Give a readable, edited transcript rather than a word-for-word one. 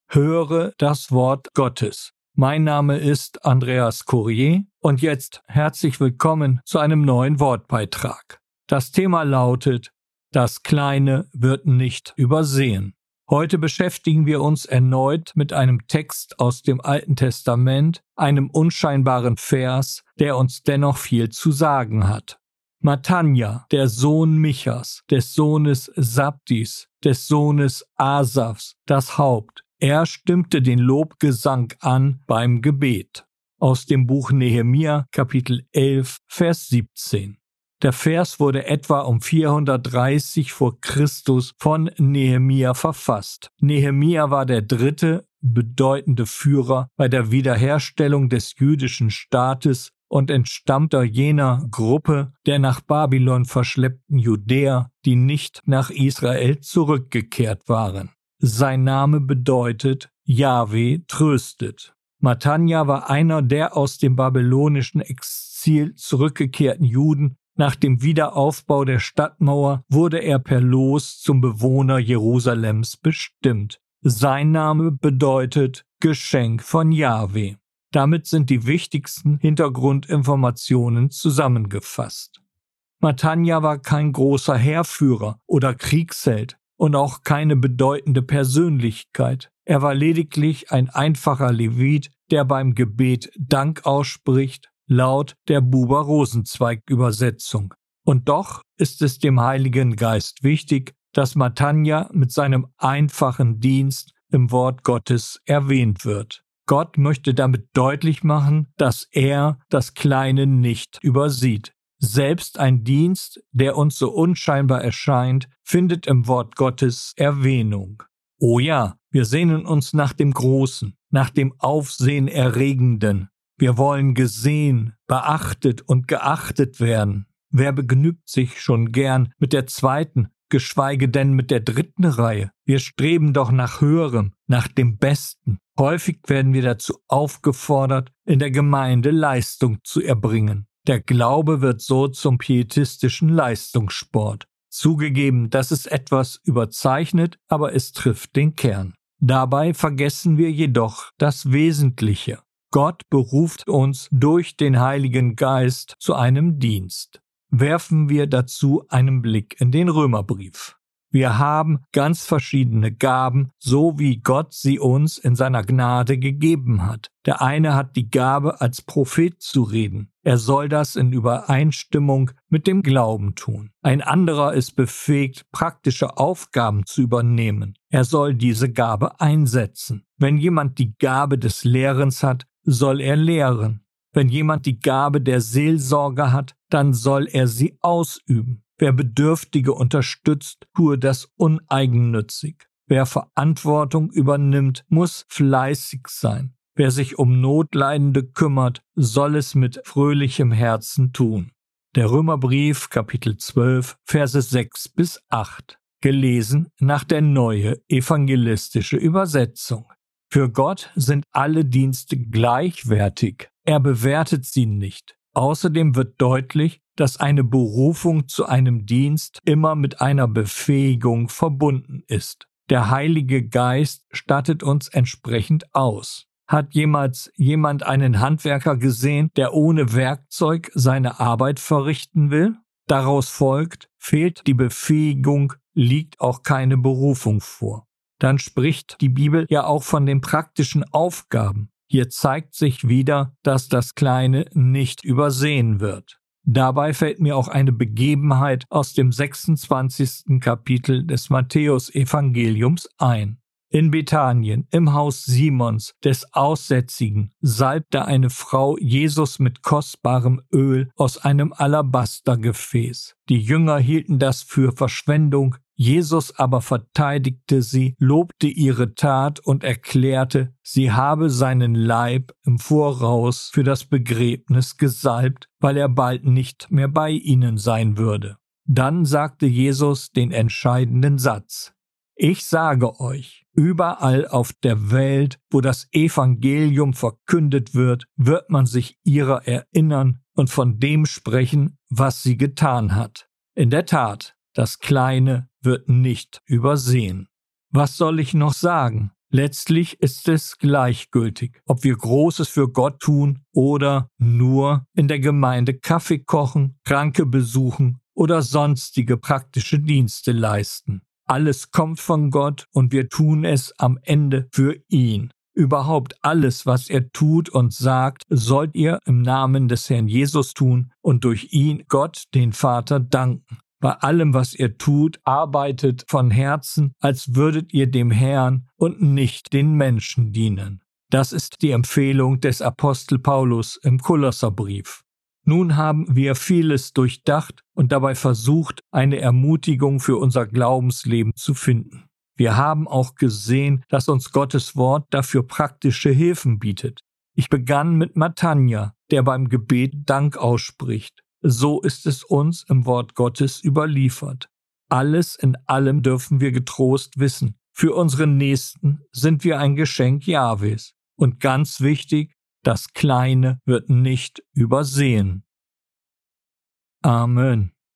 Höre das Wort Gottes. Mein Name ist Andreas Courier und jetzt herzlich willkommen zu einem neuen Wortbeitrag. Das Thema lautet: Das Kleine wird nicht übersehen. Heute beschäftigen wir uns erneut mit einem Text aus dem Alten Testament, einem unscheinbaren Vers, der uns dennoch viel zu sagen hat. Mattanja, der Sohn Michas, des Sohnes Sabdis, des Sohnes Asafs, das Haupt, er stimmte den Lobgesang an beim Gebet. Aus dem Buch Nehemia, Kapitel 11, Vers 17. Der Vers wurde etwa um 430 vor Christus von Nehemia verfasst. Nehemia war der dritte bedeutende Führer bei der Wiederherstellung des jüdischen Staates und entstammte jener Gruppe der nach Babylon verschleppten Judäer, die nicht nach Israel zurückgekehrt waren. Sein Name bedeutet: Jahwe tröstet. Mattanja war einer der aus dem babylonischen Exil zurückgekehrten Juden. Nach dem Wiederaufbau der Stadtmauer wurde er per Los zum Bewohner Jerusalems bestimmt. Sein Name bedeutet Geschenk von Jahwe. Damit sind die wichtigsten Hintergrundinformationen zusammengefasst. Mattanja war kein großer Heerführer oder Kriegsheld und auch keine bedeutende Persönlichkeit. Er war lediglich ein einfacher Levit, der beim Gebet Dank ausspricht, laut der Buber-Rosenzweig-Übersetzung. Und doch ist es dem Heiligen Geist wichtig, dass Mattanja mit seinem einfachen Dienst im Wort Gottes erwähnt wird. Gott möchte damit deutlich machen, dass er das Kleine nicht übersieht. Selbst ein Dienst, der uns so unscheinbar erscheint, findet im Wort Gottes Erwähnung. Oh ja, wir sehnen uns nach dem Großen, nach dem Aufsehenerregenden. Wir wollen gesehen, beachtet und geachtet werden. Wer begnügt sich schon gern mit der zweiten, geschweige denn mit der dritten Reihe? Wir streben doch nach Höherem, nach dem Besten. Häufig werden wir dazu aufgefordert, in der Gemeinde Leistung zu erbringen. Der Glaube wird so zum pietistischen Leistungssport. Zugegeben, das ist etwas überzeichnet, aber es trifft den Kern. Dabei vergessen wir jedoch das Wesentliche. Gott beruft uns durch den Heiligen Geist zu einem Dienst. Werfen wir dazu einen Blick in den Römerbrief. Wir haben ganz verschiedene Gaben, so wie Gott sie uns in seiner Gnade gegeben hat. Der eine hat die Gabe, als Prophet zu reden. Er soll das in Übereinstimmung mit dem Glauben tun. Ein anderer ist befähigt, praktische Aufgaben zu übernehmen. Er soll diese Gabe einsetzen. Wenn jemand die Gabe des Lehrens hat, soll er lehren. Wenn jemand die Gabe der Seelsorge hat, dann soll er sie ausüben. Wer Bedürftige unterstützt, tue das uneigennützig. Wer Verantwortung übernimmt, muss fleißig sein. Wer sich um Notleidende kümmert, soll es mit fröhlichem Herzen tun. Der Römerbrief, Kapitel 12, Verse 6 bis 8. Gelesen nach der Neue Evangelistische Übersetzung. Für Gott sind alle Dienste gleichwertig. Er bewertet sie nicht. Außerdem wird deutlich, dass eine Berufung zu einem Dienst immer mit einer Befähigung verbunden ist. Der Heilige Geist stattet uns entsprechend aus. Hat jemals jemand einen Handwerker gesehen, der ohne Werkzeug seine Arbeit verrichten will? Daraus folgt, fehlt die Befähigung, liegt auch keine Berufung vor. Dann spricht die Bibel ja auch von den praktischen Aufgaben. Hier zeigt sich wieder, dass das Kleine nicht übersehen wird. Dabei fällt mir auch eine Begebenheit aus dem 26. Kapitel des Matthäus-Evangeliums ein. In Bethanien, im Haus Simons, des Aussätzigen, salbte eine Frau Jesus mit kostbarem Öl aus einem Alabastergefäß. Die Jünger hielten das für Verschwendung, Jesus aber verteidigte sie, lobte ihre Tat und erklärte, sie habe seinen Leib im Voraus für das Begräbnis gesalbt, weil er bald nicht mehr bei ihnen sein würde. Dann sagte Jesus den entscheidenden Satz: Ich sage euch, überall auf der Welt, wo das Evangelium verkündet wird, wird man sich ihrer erinnern und von dem sprechen, was sie getan hat. In der Tat, das Kleine wird nicht übersehen. Was soll ich noch sagen? Letztlich ist es gleichgültig, ob wir Großes für Gott tun oder nur in der Gemeinde Kaffee kochen, Kranke besuchen oder sonstige praktische Dienste leisten. Alles kommt von Gott und wir tun es am Ende für ihn. Überhaupt alles, was er tut und sagt, sollt ihr im Namen des Herrn Jesus tun und durch ihn Gott, den Vater, danken. Bei allem, was ihr tut, arbeitet von Herzen, als würdet ihr dem Herrn und nicht den Menschen dienen. Das ist die Empfehlung des Apostel Paulus im Kolosserbrief. Nun haben wir vieles durchdacht und dabei versucht, eine Ermutigung für unser Glaubensleben zu finden. Wir haben auch gesehen, dass uns Gottes Wort dafür praktische Hilfen bietet. Ich begann mit Matanja, der beim Gebet Dank ausspricht. So ist es uns im Wort Gottes überliefert. Alles in allem dürfen wir getrost wissen. Für unsere Nächsten sind wir ein Geschenk Jahwes. Und ganz wichtig, das Kleine wird nicht übersehen. Amen.